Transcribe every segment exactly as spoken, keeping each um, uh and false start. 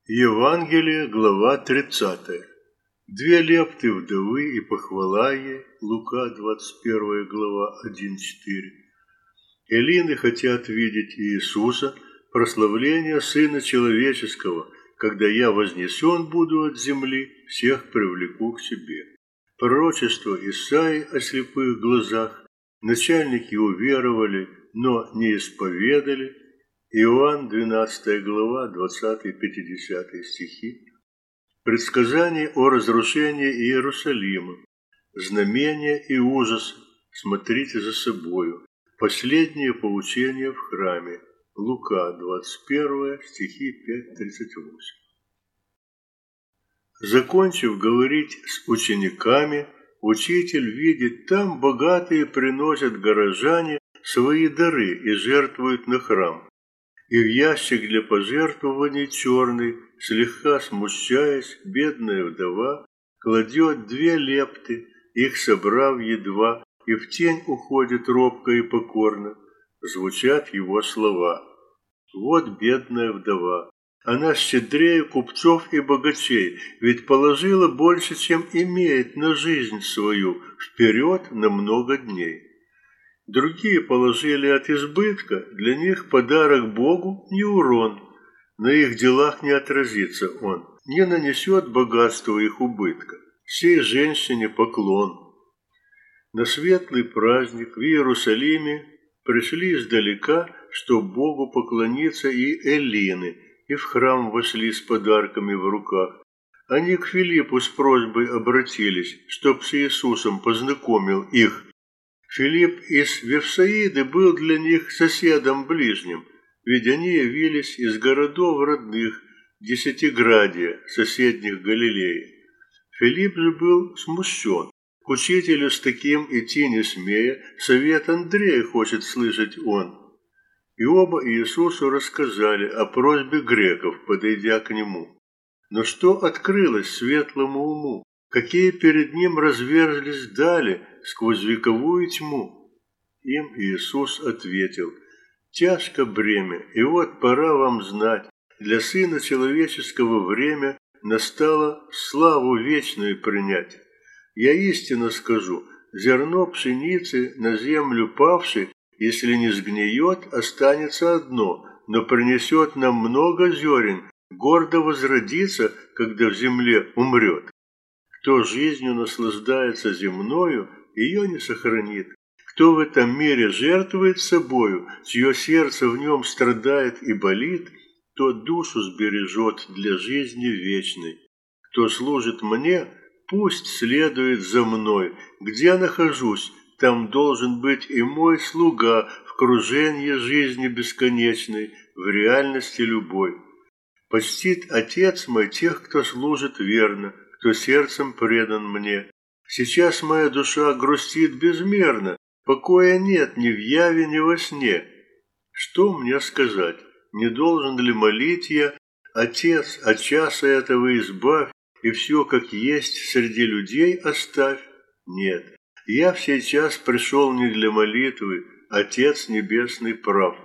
Евангелие, глава тридцатая. Две лепты вдовы и похвала ей. Лука, двадцать первая глава, один-четыре. Эллины хотят видеть Иисуса, прославление Сына Человеческого. Когда я вознесен буду от земли, всех привлеку к себе. Пророчество Исаии о слепых глазах. Начальники уверовали, но не исповедали. Иоанн, двенадцатая глава, двадцатый-пятидесятый стихи. Предсказание о разрушении Иерусалима. Знамения и ужасы. Смотрите за собою. Последнее поучение в храме. Лука, двадцать первая, стихи пять-тридцать восемь. Закончив говорить с учениками, учитель видит, там богатые приносят горожане свои дары и жертвуют на храм. И в ящик для пожертвований черный, слегка смущаясь, бедная вдова кладет две лепты, их собрав едва, и в тень уходит робко и покорно. Звучат его слова. Вот бедная вдова. Она щедрее купцов и богачей, ведь положила больше, чем имеет на жизнь свою, вперед на много дней. Другие положили от избытка, для них подарок Богу не урон, на их делах не отразится он, не нанесет богатству их убытка. Сей женщине поклон. На светлый праздник в Иерусалиме пришли издалека, что Богу поклониться, и эллины, и в храм вошли с подарками в руках. Они к Филиппу с просьбой обратились, чтоб с Иисусом познакомил их. Филипп из Вифсаиды был для них соседом ближним, ведь они явились из городов родных Десятиградия, соседних Галилеи. Филипп же был смущен. К учителю с таким идти не смея, совет Андрея хочет слышать он. И оба Иисусу рассказали о просьбе греков, подойдя к нему. Но что открылось светлому уму? Какие перед ним разверзлись дали сквозь вековую тьму? Им Иисус ответил: тяжко бремя, и вот пора вам знать, для Сына Человеческого время настало славу вечную принять. Я истинно скажу, зерно пшеницы на землю павшей, если не сгниет, останется одно, но принесет нам много зерен, гордо возродится, когда в земле умрет. Кто жизнью наслаждается земною, ее не сохранит. Кто в этом мире жертвует собою, чье сердце в нем страдает и болит, тот душу сбережет для жизни вечной. Кто служит мне, пусть следует за мной. Где я нахожусь, там должен быть и мой слуга в кружении жизни бесконечной, в реальности любой. Почтит Отец мой тех, кто служит верно, кто сердцем предан мне. Сейчас моя душа грустит безмерно, покоя нет ни в яве, ни во сне. Что мне сказать? Не должен ли молить я? Отец, от часа этого избавь, и все как есть среди людей оставь? Нет, я в сей час пришел не для молитвы, Отец Небесный прав.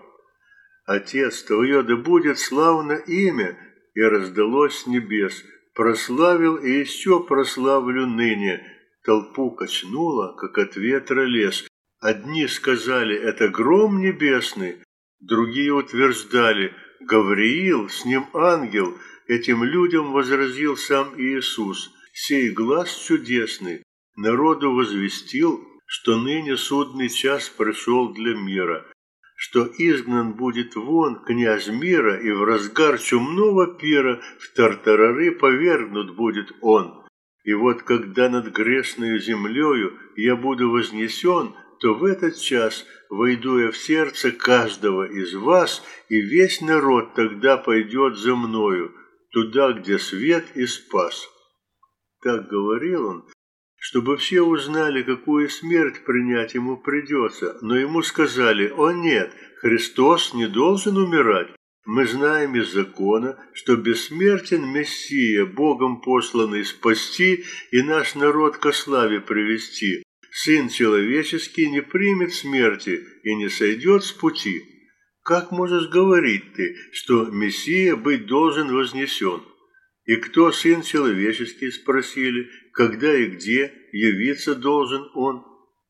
Отец, Твое да будет славно имя, и раздалось с небес. Прославил и еще прославлю ныне. Толпу качнуло, как от ветра лес. Одни сказали: это гром небесный, другие утверждали: Гавриил, с ним ангел. Этим людям возразил сам Иисус: сей глас чудесный народу возвестил, что ныне судный час пришел для мира, что изгнан будет вон князь мира, и в разгар чумного пира в тартарары повергнут будет он. И вот когда над грешною землею я буду вознесен, то в этот час войду я в сердце каждого из вас, и весь народ тогда пойдет за мною, туда, где свет и спас. Так говорил он, чтобы все узнали, какую смерть принять ему придется. Но ему сказали: о нет, Христос не должен умирать. Мы знаем из закона, что бессмертен Мессия, Богом посланный спасти и наш народ ко славе привести. Сын человеческий не примет смерти и не сойдет с пути. Как можешь говорить ты, что Мессия быть должен вознесен? И кто Сын Человеческий, спросили, когда и где явиться должен Он?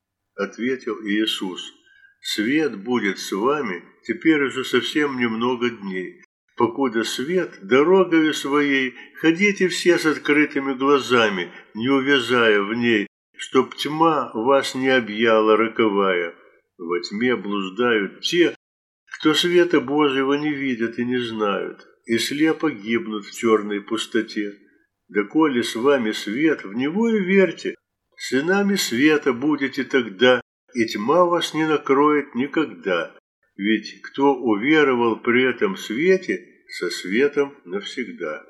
Ответил Иисус: свет будет с вами теперь уже совсем немного дней. Покуда свет, дорогою своей, ходите все с открытыми глазами, не увязая в ней, чтоб тьма вас не объяла роковая. Во тьме блуждают те, кто света Божьего не видят и не знают, и слепо гибнут в черной пустоте. Да коли с вами свет, в него и верьте, сынами света будете тогда, и тьма вас не накроет никогда. Ведь кто уверовал при этом свете, со светом навсегда.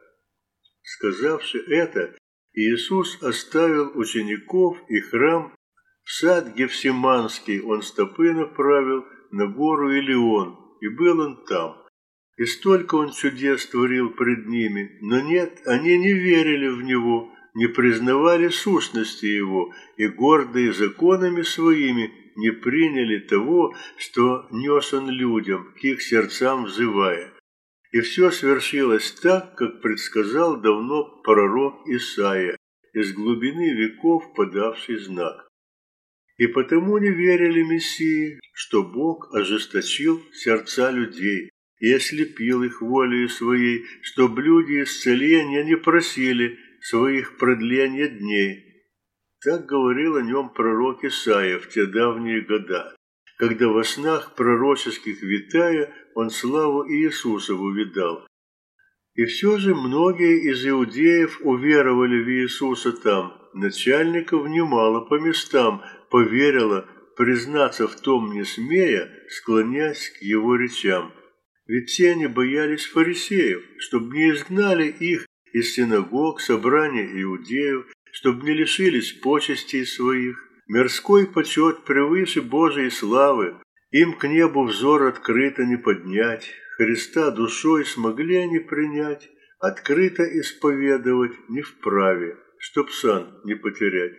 Сказавши это, Иисус оставил учеников и храм. В сад Гефсиманский Он стопы направил на гору Илион, и был Он там. И столько Он чудес творил пред ними, но нет, они не верили в Него, не признавали сущности Его, и гордые законами своими не приняли того, что нес Он людям, к их сердцам взывая. И все свершилось так, как предсказал давно пророк Исаия, из глубины веков подавший знак. И потому не верили Мессии, что Бог ожесточил сердца людей и ослепил их волею своей, чтоб люди исцеления не просили своих продления дней. Так говорил о нем пророк Исаия в те давние года, когда во снах пророческих витая он славу Иисусову видал. И все же многие из иудеев уверовали в Иисуса там, начальников немало по местам поверило, признаться в том не смея, склоняясь к его речам. Ведь те они боялись фарисеев, чтобы не изгнали их из синагог, собрания иудеев, чтобы не лишились почестей своих. Мирской почет превыше Божией славы, им к небу взор открыто не поднять, Христа душой смогли они принять, открыто исповедовать не вправе, чтоб сан не потерять.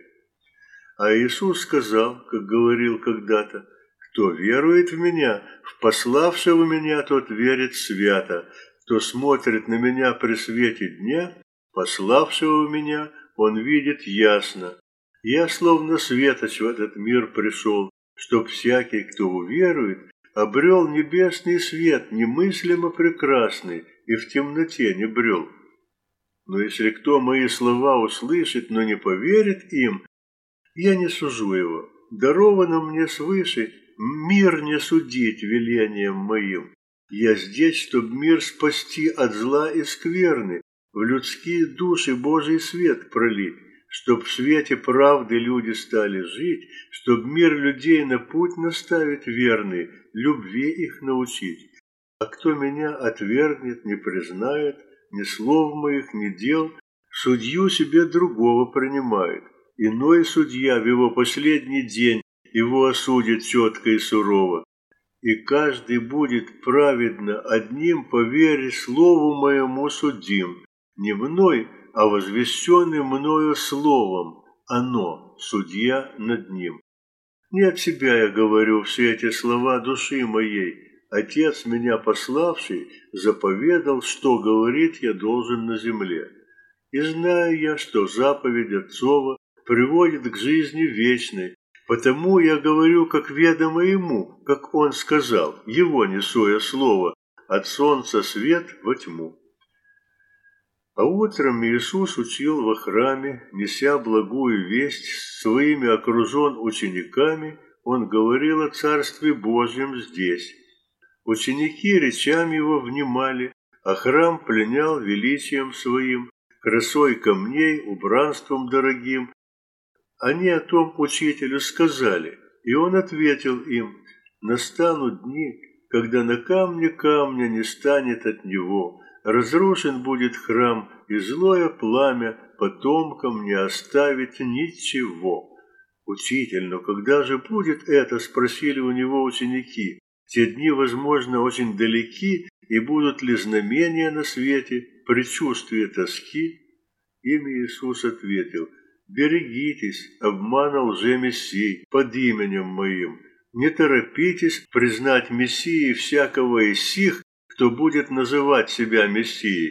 А Иисус сказал, как говорил когда-то: кто верует в Меня, в пославшего Меня, тот верит свято, кто смотрит на Меня при свете дня, пославшего Меня, он видит ясно. Я словно светоч в этот мир пришел, чтоб всякий, кто уверует, обрел небесный свет, немыслимо прекрасный, и в темноте не брел. Но если кто мои слова услышит, но не поверит им, я не сужу его. Даровано мне свыше мир не судить велением моим. Я здесь, чтоб мир спасти от зла и скверны, в людские души Божий свет пролить, чтоб в свете правды люди стали жить, чтоб мир людей на путь наставить верный, любви их научить. А кто меня отвергнет, не признает, ни слов моих, ни дел, судью себе другого принимает. Иной судья в его последний день его осудит четко и сурово. И каждый будет праведно одним по вере слову моему судим, не мной, а возвещенным мною словом, оно, судья над ним. Не от себя я говорю все эти слова души моей. Отец, меня пославший, заповедал, что говорить я должен на земле. И знаю я, что заповедь Отцова приводит к жизни вечной, потому я говорю, как ведомо ему, как он сказал, его несу я слово, от солнца свет во тьму. А утром Иисус учил во храме, неся благую весть, своими окружен учениками, Он говорил о Царстве Божьем здесь. Ученики речами Его внимали, а храм пленял величием Своим, красой камней, убранством дорогим. Они о том учителю сказали, и Он ответил им: настанут дни, когда на камне камня не станет от него, разрушен будет храм, и злое пламя потомкам не оставит ничего. Учитель, но когда же будет это, спросили у него ученики. Те дни, возможно, очень далеки, и будут ли знамения на свете, предчувствие тоски? Им Иисус ответил: берегитесь обмана лжемессий под именем моим. Не торопитесь признать мессией всякого из сих, кто будет называть себя мессией.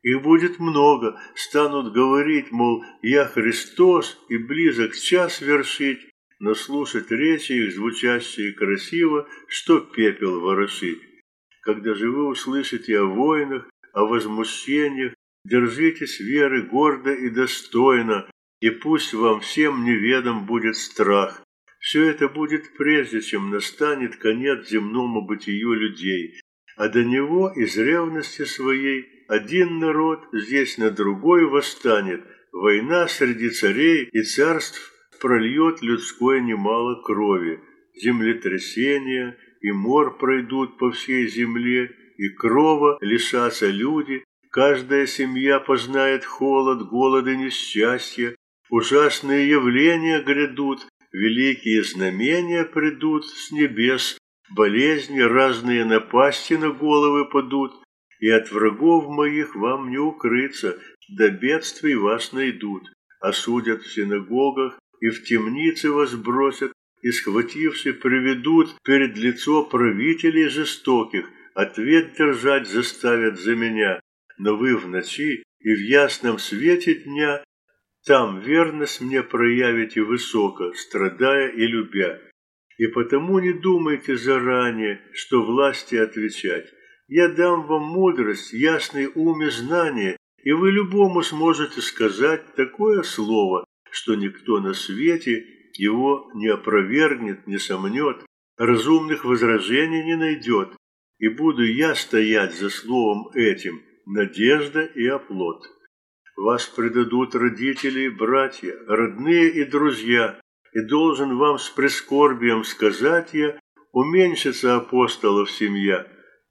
Их будет много, станут говорить, мол, я Христос, и близок час вершить, но слушать речи их, звучащие красиво, что пепел ворошить. Когда же вы услышите о войнах, о возмущениях, держитесь веры гордо и достойно, и пусть вам всем неведом будет страх. Все это будет прежде, чем настанет конец земному бытию людей, а до него из ревности своей один народ здесь на другой восстанет, война среди царей и царств прольет людское немало крови, землетрясения и мор пройдут по всей земле, и крова лишатся люди, каждая семья познает холод, голод и несчастье, ужасные явления грядут, великие знамения придут с небес, болезни, разные напасти на головы падут, и от врагов моих вам не укрыться, до бедствий вас найдут, осудят в синагогах и в темницы вас бросят, и, схвативши, приведут перед лицо правителей жестоких, ответ держать заставят за меня, но вы в ночи и в ясном свете дня там верность мне проявите высоко, страдая и любя. И потому не думайте заранее, что власти отвечать. Я дам вам мудрость, ясный ум и знание, и вы любому сможете сказать такое слово, что никто на свете его не опровергнет, не сомнет, разумных возражений не найдет. И буду я стоять за словом этим, надежда и оплот. Вас предадут родители и братья, родные и друзья, и должен вам с прискорбием сказать я, уменьшится апостолов семья.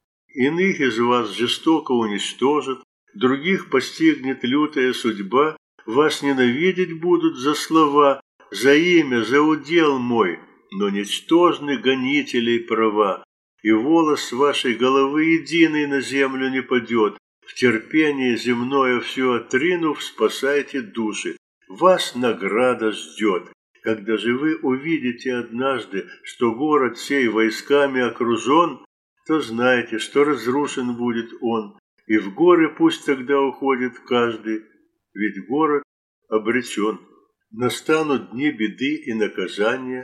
Иных из вас жестоко уничтожат, других постигнет лютая судьба, вас ненавидеть будут за слова, за имя, за удел мой, но ничтожны гонителей права, и волос с вашей головы единый на землю не падет. В терпении земное все отринув, спасайте души. Вас награда ждет. Когда же вы увидите однажды, что город сей войсками окружен, то знайте, что разрушен будет он, и в горы пусть тогда уходит каждый, ведь город обречен. Настанут дни беды и наказания,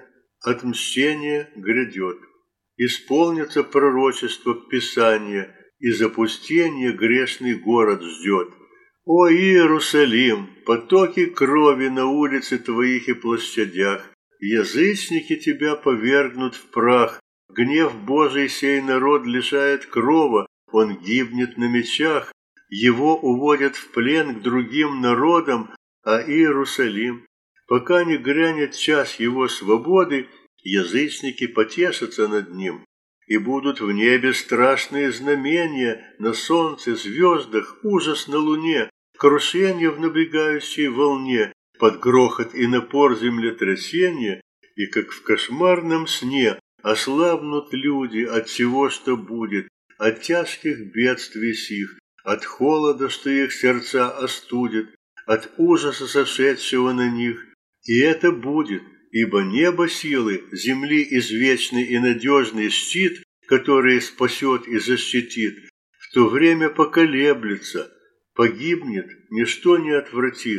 отмщение грядет. Исполнится пророчество Писания, и запустение грешный город ждет. О, Иерусалим, потоки крови на улице твоих и площадях, язычники тебя повергнут в прах, гнев Божий сей народ лишает крова, он гибнет на мечах, его уводят в плен к другим народам, а Иерусалим, пока не грянет час его свободы, язычники потешатся над ним. И будут в небе страшные знамения, на солнце, звездах, ужас на луне, крушение в набегающей волне, под грохот и напор землетрясения, и как в кошмарном сне ослабнут люди от всего, что будет, от тяжких бедствий сих, от холода, что их сердца остудит, от ужаса, сошедшего на них. И это будет, ибо небо силы, земли извечный и надежный щит, который спасет и защитит, в то время поколеблется, погибнет, ничто не отвратит.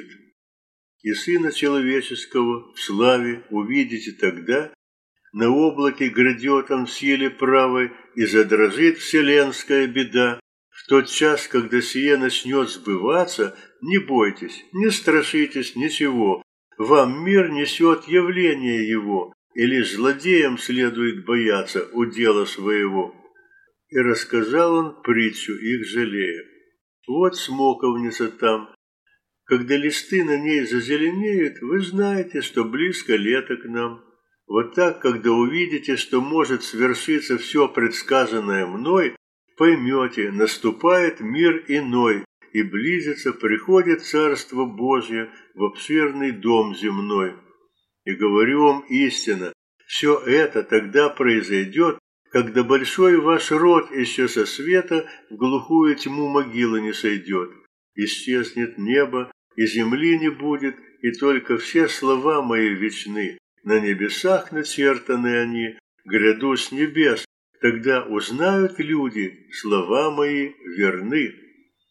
И Сына Человеческого в славе увидите тогда, на облаке грядет он в силе правой, и задрожит вселенская беда. В тот час, когда сие начнет сбываться, не бойтесь, не страшитесь ничего, вам мир несет явление его, и лишь злодеям следует бояться удела своего. И рассказал он притчу, их жалея. Вот смоковница там. Когда листы на ней зазеленеют, вы знаете, что близко лето к нам. Вот так, когда увидите, что может свершиться все предсказанное мной, поймете, наступает мир иной, и близится, приходит Царство Божье в обширный дом земной. И говорю вам истинно, все это тогда произойдет, когда большой ваш род еще со света в глухую тьму могилы не сойдет. Исчезнет небо, и земли не будет, и только все слова мои вечны. На небесах начертаны они, гряду с небес, тогда узнают люди, слова мои верны.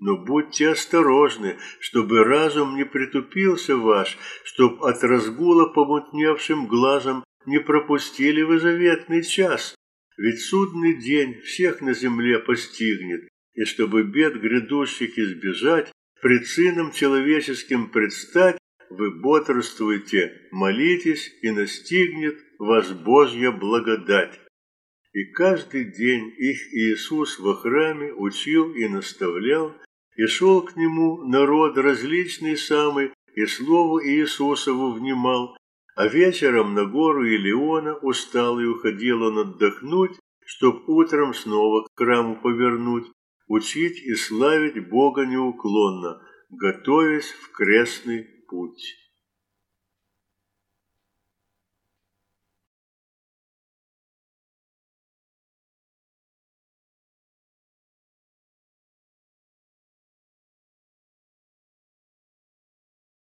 но будьте осторожны, чтобы разум не притупился ваш, чтоб от разгула помутневшим глазом не пропустили вы заветный час. Ведь судный день всех на земле постигнет, и чтобы бед грядущих избежать, пред Сыном Человеческим предстать, вы бодрствуйте, молитесь, и настигнет вас Божья благодать. И каждый день их Иисус во храме учил и наставлял, и шел к Нему народ различный самый, и Слову Иисусову внимал, а вечером на гору Илиона усталый уходил он отдохнуть, чтоб утром снова к храму повернуть, учить и славить Бога неуклонно, готовясь в крестный путь.